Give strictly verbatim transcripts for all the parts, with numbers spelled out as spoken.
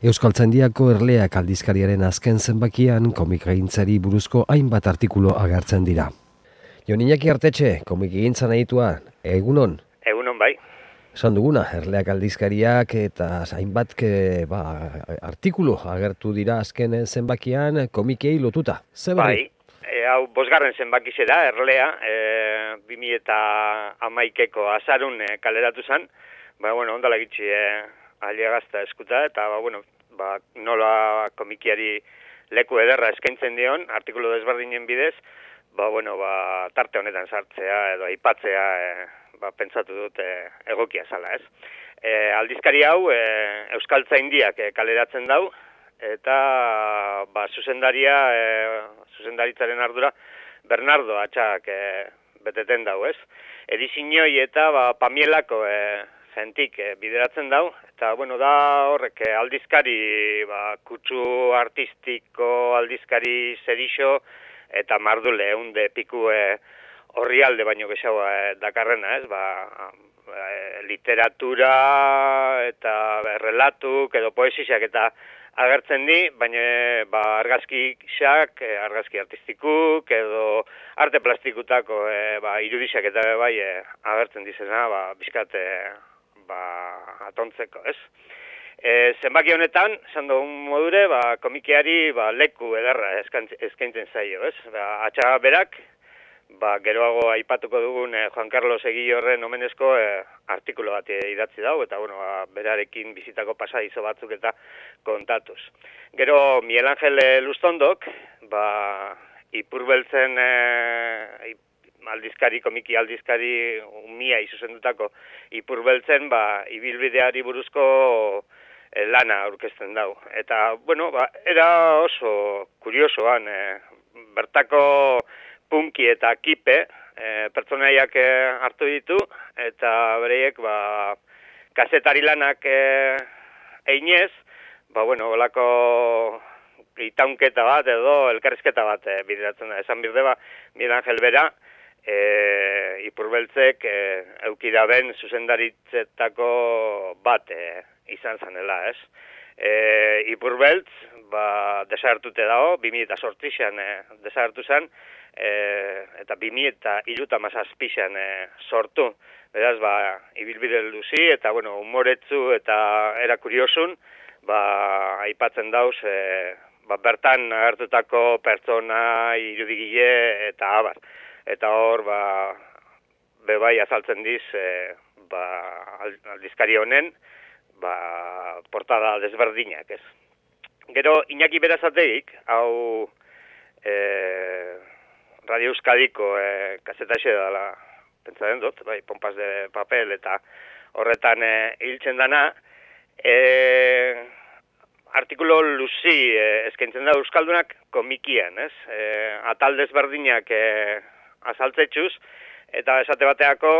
Euskaltzaindiako Erleak aldizkariaren azken zenbakian komikagintzari buruzko hainbat artikulu agertzen dira. Jon Iñaki Artetxe, komikigintza nahitua, egunon? Egunon bai. Esan duguna, Erleak aldizkariak eta hainbat ba, artikulu agertu dira azken zenbakian komikei lotuta. Zer bai, e, hau bosgarren zenbakize da, Erlea, e, bi mila hamaikako azarun e, kaleratu zen, ba, bueno, ondala gitxi e, aliagazta eskuta, eta ba, bueno, ba, nola komikiari leku ederra eskaintzen dion, artikulu desberdinen bidez, ba, bueno, ba, tarte honetan sartzea edo aipatzea e, ba, pentsatu dut e, egokia zala, ez? E, aldizkari hau e, Euskaltzaindiak e, kaleratzen dau, eta ba, zuzendaria, e, zuzendaritzaren ardura, Bernardo Atxak e, beteten dau, ez? Edizinoi eta ba, Pamielako e, jentik e, bideratzen dau, eta bueno, da horrek e, aldizkari ba, kutsu artistiko, aldizkari zerixo, eta mardule, eunde piku e, horri alde baino gehiago e, dakarrena, ez? Ba, e, literatura eta e, relatuk edo poesiak eta agertzen di, baina ba, argazkiak, e, argazki artistikuk edo arte plastikutako e, ba, irudisak eta bai e, agertzen dizena, ba, bizkat e, ba, atontzeko, ez? E, zenbaki honetan, esan dugun modure, ba, komikiari ba, leku ederra eskaintzen zaio, ez? Ba, Atxaga berak, ba, geroago aipatuko dugun e, Juan Carlos Egilorren omenezko e, artikulu bat idatzi dau, eta bueno, ba, berarekin bizitako pasadizo batzuk eta kontatuz. Gero Miguel Angel Lustondok, ba, Ipurbeltzen e, aldizkari, komiki aldizkari umia izuzendutako Ipurbeltzen, ba, ibilbideari buruzko e, lana aurkezten dau. Eta, bueno, ba, era oso kuriosoan, e, bertako punki eta kipe, e, pertsonaiak e, hartu ditu, eta bereiek, ba, kazetari lanak e, einez, ba, bueno, olako itaunketa bat edo elkarrizketa bat e, bideratzen da. Esan birde, ba, Miguel Angel bera, e, Ipurbeltzek e, eukidaben zuzendaritzetako bat e, izan zanela, ez? E, Ipurbeltz, ba, desagertute dago, bi mila zortzian e, desagertu zen, e, eta bi mila hamazazpian e, sortu. Beraz, ba, ibilbide luzi eta, bueno, humoretzu eta era kuriosun, ba, aipatzen dauz, e, ba, bertan agertutako pertsona, irudigile eta abar. Eta hor, ba, bebai azaltzen diz, e, ba, aldizkari honen, ba, portada desberdinak, ez. Gero, Iñaki Berasategik, hau e, Radio Euskadiko e, kasetaxe dela, pentsatzen dut, bai, pompas de papel eta horretan e, hiltzen dana, e, artikulo luzi e, eskaintzen da Euskaldunak komikian, ez? E, atal desberdinak e, azaltzetxuz, eta esate bateako,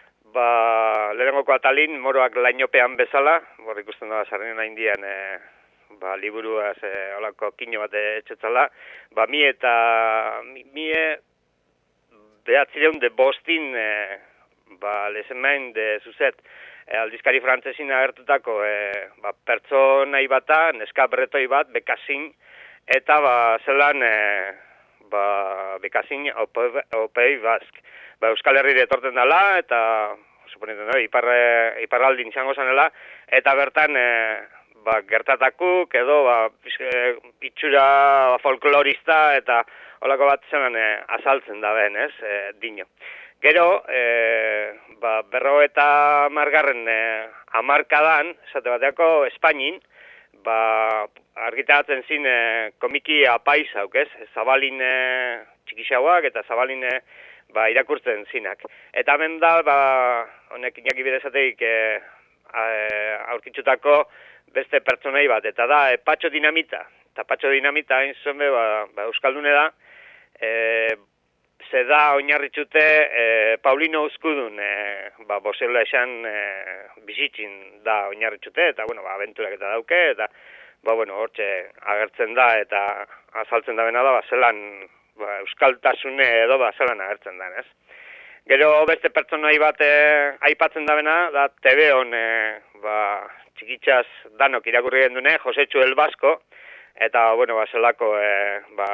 ba, lehenengoko atalin, moroak lainopean bezala, hor ikusten da, sarrenen haindian, e, ba, liburuaz, e, olako kino bat etxetzala, ba, mi eta, mi, mie, behatzireun de bostin, e, ba, lezemain de zuzet, e, aldizkari frantzesin agertutako, e, ba, pertsonai bata, neska bretoi bat, bekazin, eta, ba, zelan, e, ba, bekazin opei bask. Ba, Euskal Herrire etorten dela, eta, suponetan da, iparre, iparraldin izango zanela, eta bertan, e, ba, gertatakuk, edo, ba, itxura ba, folklorista, eta holako bat zelan e, azaltzen da ben, ez, e, dino. Gero, e, ba, berro eta margarren e, amarkadan, esate bateako, Espainin, ba, argitaratzen zin e, komiki apaiz hauk, ez? Zabalin e, txikixauak eta zabalin e, ba, irakurtzen zinak. Eta hemen da, ba, honek Iñaki Berasategik e, aurkitxutako beste pertsonai bat, eta da, e, Patxo Dinamita. Eta Patxo Dinamita, hain zuen be, ba, ba, Euskaldune da, e, ze da oinarritxute e, Paulino Uzkudun, e, ba, bozela esan e, bizitzin da oinarritxute, eta, bueno, ba, abenturak eta dauke, eta, ba, bueno, hortxe agertzen da, eta azaltzen da bena da, ba, zelan, ba, euskaltasune edo, ba, zelan agertzen da, ez? Gero beste pertsonai bat e, aipatzen da bena, da T V on e, ba, txikitxaz danok irakurri gendune, Josetxu El Basko, eta, bueno, ba, zelako, e, ba,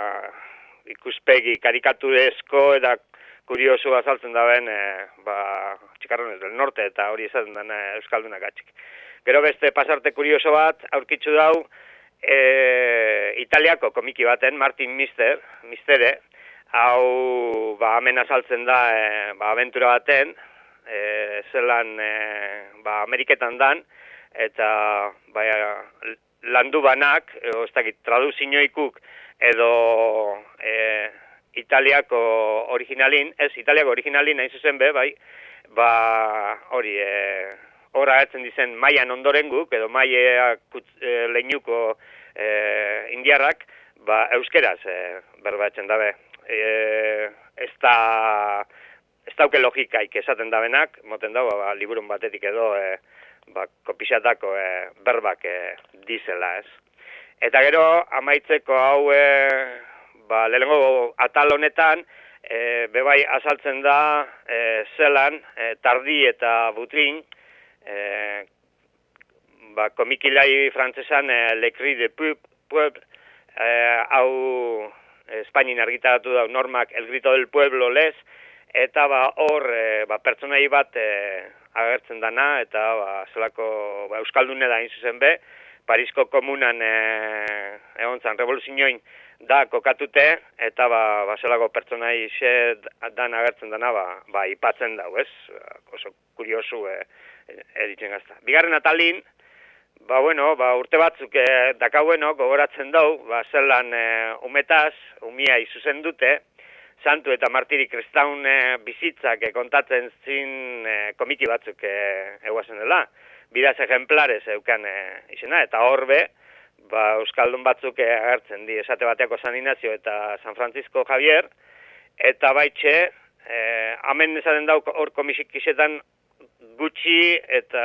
ikuspegi karikaturezko eta kuriosu azaltzen daben, e, ba, Txikarrones del Norte, eta hori esaten den e, Euskaldunak atxik. Gero beste pasarte kurioso bat, aurkitzu dau, e, Italiako komiki baten, Martin Mister, Mistere, hau, ba, hemen azaltzen da, e, ba, aventura baten, e, zelan, e, ba, Ameriketan dan, eta, ba, landu banak, ez dakit, traduzioikuk edo e, Italiako originalin, ez, Italiako originalin nahi zuzen be, bai, ba, hori, e, horra agertzen dizen maian ondorenguk, edo maiak e, leinuko e, indiarrak, ba, euskeraz e, berbatzen dabe. E, ez da, ez dauke logikaik esaten dabenak, moten dago, ba, liburun batetik edo, e, ba, kopixatako e, berbak e, dizela, ez. Eta gero, amaitzeko hau, e, ba, lehenengo atal honetan, e, bebai azaltzen da, e, zelan, e, Tardi eta Butrin, e, ba, komikilai frantzesan, e, Le Cri de Peuple, e, hau Espainin argitaratu da normak El Grito del Pueblo lez, eta ba, hor, e, ba, pertsonai bat, e, agertzen dana, eta ba, zelako ba, Euskaldune da zuzen be, Parisko komunan e, egon zan revoluzioin da kokatute, eta ba, ba zelako pertsonai xe dan agertzen dana, ba, ba ipatzen dau, ez? Oso kuriosu e, eritzen gazta. Bigarren atalin, ba, bueno, ba, urte batzuk e, dakaueno gogoratzen dau, ba, zelan e, umetaz, umia izuzen dute, Santu eta Martiri Kristaun e, bizitzak e, kontatzen zin e, komiki batzuk e, eguazen dela. Bidaz ejemplares eukan e, izena, eta horbe, ba, Euskaldun batzuk e, agertzen di, esate bateako San Ignacio eta San Francisco Javier, eta baitxe, e, hemen esaten dauk hor komisikixetan gutxi eta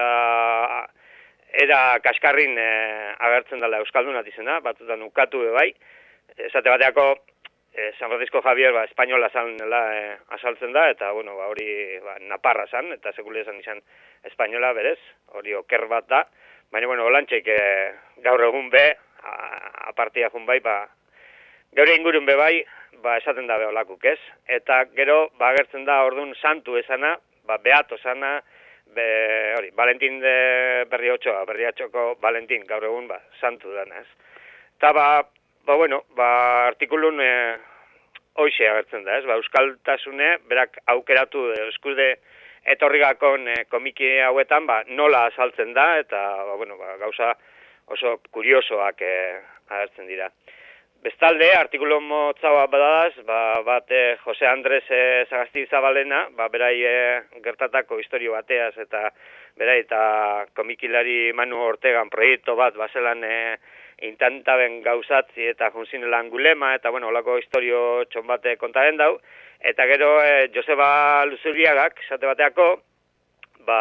era kaskarrin e, agertzen dela Euskaldunat izena, batzutan ukatu bai, esate bateako E, San Francisco Javier, ba, espainola zanela e, asaltzen da, eta, bueno, ba, hori ba, naparra zan, eta sekule esan izan espainola berez, hori oker bat da, baina, bueno, olantxeik e, gaur egun be, a, apartia jun bai, ba, gaur ingurun be bai, ba, esaten da beholakuk, ez? Eta gero, ba, agertzen da, orduan, santu esana, ba, beato esana, be, hori, Valentin de Berriotxoa, Berriatxoko Valentin, gaur egun, ba, santu dana, ez? Eta, ba, Ba, bueno, ba, artikulun e, hoxe agertzen da, ez? Ba, euskaltasune, berak aukeratu eskude etorrigakon e, komiki hauetan, ba, nola azaltzen da, eta, ba, bueno, ba, gauza oso kuriosoak e, agertzen dira. Bestalde, artikulun motzaua badadaz, ba, bat e, Jose Andres e, Sagasti Zabalena, ba, berai e, gertatako historio bateaz, eta berai, eta komikilari Manu Ortegan proiektu bat, bazelan, e, intantaben gauzatzi eta junzinela angulema, eta, bueno, olako historio txon bate kontaren dau, eta gero e, Joseba Luzuriagak, esate bateako, ba,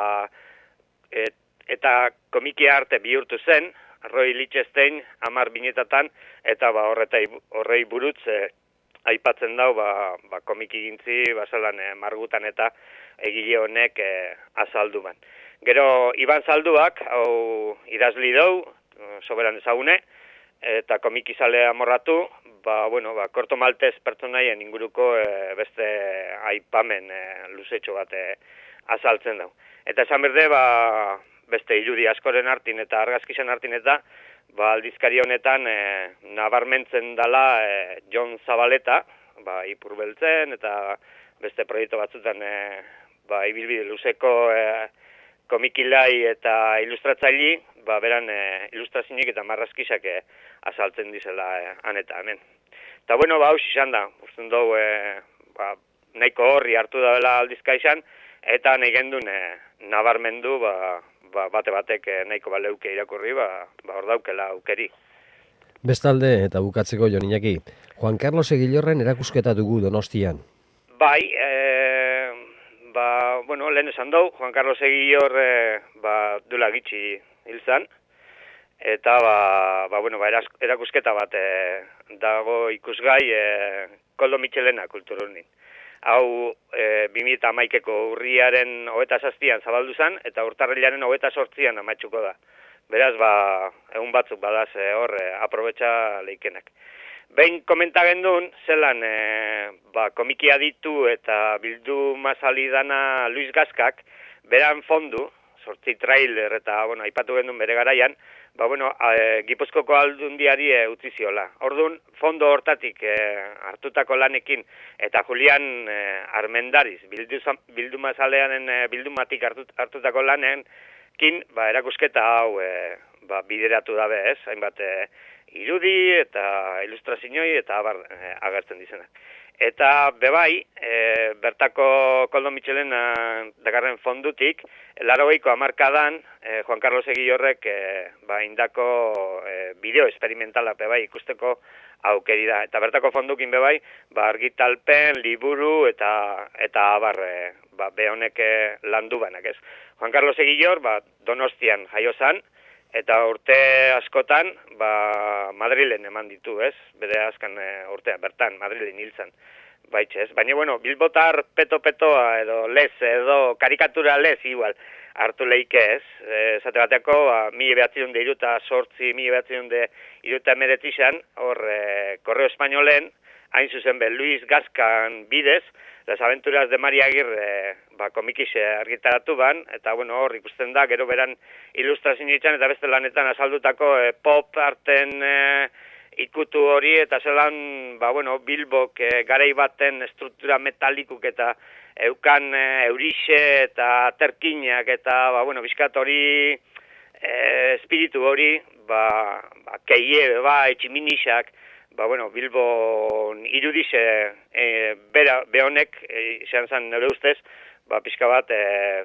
et, eta komiki arte bihurtu zen, Roy Lichtenstein, hamar binetatan, eta ba, horretai, horrei burutz e, aipatzen dau, ba, ba, komiki gintzi, basalan e, margutan eta egile honek e, azaldu ban. Gero, Iban Zalduak, hau idazli dau, soberan ezagune, eta komikizale amorratu, ba, bueno, ba, Korto Maltez pertsonaien inguruko e, beste aipamen e, luzetxo bat e, azaltzen dau. Eta esan berde, ba, beste irudi askoren hartin eta argazkisen hartin eta, ba, aldizkari honetan e, nabarmentzen dala e, Jon Zabaleta, ba, ipurbeltzen eta beste proiektu batzutan e, ba, ibilbide luzeko e, komikilai eta ilustratzaili, ba, beran e, ilustrazionik eta marrazkisak e, azaltzen dizela e, han eta hemen. Eta bueno, ba, haus izan da, usten dugu e, ba, nahiko horri hartu da dela aldizka izan, eta nahi gendun e, nabarmendu, ba, ba, bate batek e, nahiko baleuke irakurri, ba, ba, hor daukela aukeri. Bestalde, eta bukatzeko Jon Iñaki, Juan Carlos Egilorren erakusketa dugu Donostian. Bai, e, ba, bueno, lehen esan dugu, Juan Carlos Egilor e, ba, dula gitxi hil zan, eta ba, ba, bueno, ba, erakusketa bat e, dago ikusgai e, Koldo Michelena kulturunin. hau e, bi mila hamaikako urriaren hogeita zazpian zabaldu zen, eta urtarrilaren hogeita zortzian amaitzuko da. Beraz, ba, egun batzuk badaz e, hor e, aprobetxa leikenak. Behin komenta gendun, zelan e, ba, komiki aditu eta bildu mazali dana Luis Gazkak, beran fondu, sortzi trailer eta, bueno, aipatu gendun bere garaian, ba, bueno, e, Gipuzkoko aldundiari e, utzi ziola. Orduan, fondo hortatik e, hartutako lanekin, eta Julian e, Armendariz, bildu, bildu mazaleanen e, bildumatik hartut, hartutako lanen, kin, ba, erakusketa hau e, ba, bideratu dabe, ez? Hainbat e, irudi eta ilustrazioi eta abar e, agertzen dizenak. Eta bebai, e, bertako Koldo Mitxelen dakarren fondutik, larogeiko hamarkadan, e, Juan Carlos Egillorrek e, ba, indako e, bideo esperimentala bebai ikusteko aukeri da. Eta bertako fondukin bebai, ba, argitalpen, liburu eta eta abar e, ba, behonek e, landu banak, ez? Juan Carlos Egillor, ba, Donostian jaio zan, eta urte askotan, ba, Madrilen eman ditu, ez? Bere azkan e, urtea, bertan, Madrilen hil zen. Baitxe, ez? Baina, bueno, bilbotar peto-petoa edo lez, edo karikatura lez, igual, hartu leike, ez? Zate bateako, ba, mila behatzion de iruta sortzi, mila behatzion de iruta emeretzizan, hor, e, Korreo Espainolen, hain zuzen be, Luis Gazkan bidez, Las Aventuras de Maria Agirre ba, komikixe argitaratu ban, eta bueno, hor ikusten da, gero beran ilustrazio itxan, eta beste lanetan azaldutako e, pop arten e, ikutu hori, eta zelan, ba, bueno, Bilbok e, garai baten struktura metalikuk eta eukan e, eurixe eta terkinak, eta, ba, bueno, bizkat hori, e, espiritu hori, ba, ba keie, ba, etximinixak, ba, bueno, Bilbon irudize e, bera, behonek, izan e, zen nire ustez, ba, pixka bat, e,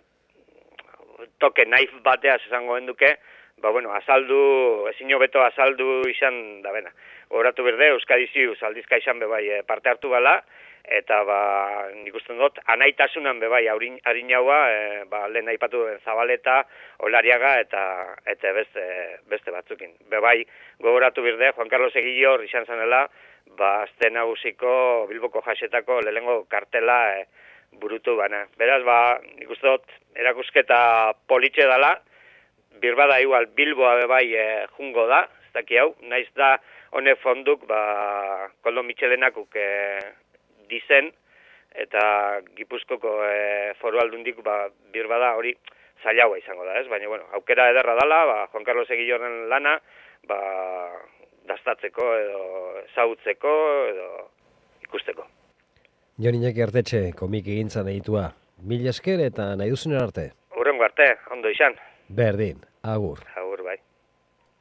toke naif bateaz esango genduke, ba, bueno, azaldu, ezin hobeto azaldu izan da bena. Horatu berde, Euskadiziuz aldizka izan bebai e, parte hartu bala, eta, ba, nik usten dut, anaitasunan bebai harinaua, e, ba, lehen aipatu Zabaleta, Olariaga, eta eta beste, beste batzukin. Bebai, gogoratu berde, Juan Carlos Egillor izan zanela, ba, azte nagusiko Bilboko jasetako lehengo kartela e, burutu bana. Beraz, ba, nik uste dut, erakusketa politxe dala, birbada igual Bilboa bebai e, jungo da, ez daki hau, naiz da honek fonduk, ba, Koldo Mitxelenakuk e, dizen, eta Gipuzkoko e, foru aldundik, ba, birbada hori zailaua izango da, ez? Baina, bueno, aukera ederra dala, ba, Juan Carlos Egillorren lana, ba, dastatzeko edo ezagutzeko edo ikusteko. Jon Iñaki Artetxe, komiki gintzan egitua. Mil esker eta nahi duzunen arte. Hurrengo arte, ondo izan. Berdin, agur.